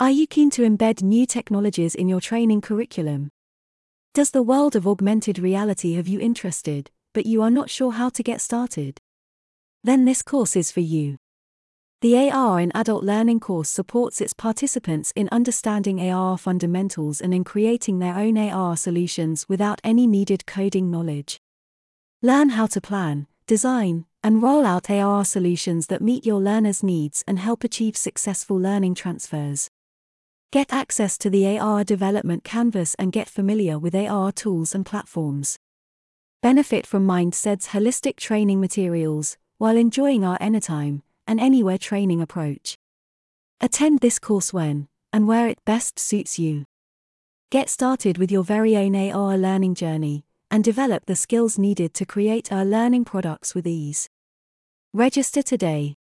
Are you keen to embed new technologies in your training curriculum? Does the world of augmented reality have you interested, but you are not sure how to get started? Then this course is for you. The AR in Adult Learning course supports its participants in understanding AR fundamentals and in creating their own AR solutions without any needed coding knowledge. Learn how to plan, design, and roll out AR solutions that meet your learners' needs and help achieve successful learning transfers. Get access to the AR development canvas and get familiar with AR tools and platforms. Benefit from Mindsed's holistic training materials while enjoying our anytime and anywhere training approach. Attend this course when and where it best suits you. Get started with your very own AR learning journey and develop the skills needed to create AR learning products with ease. Register today.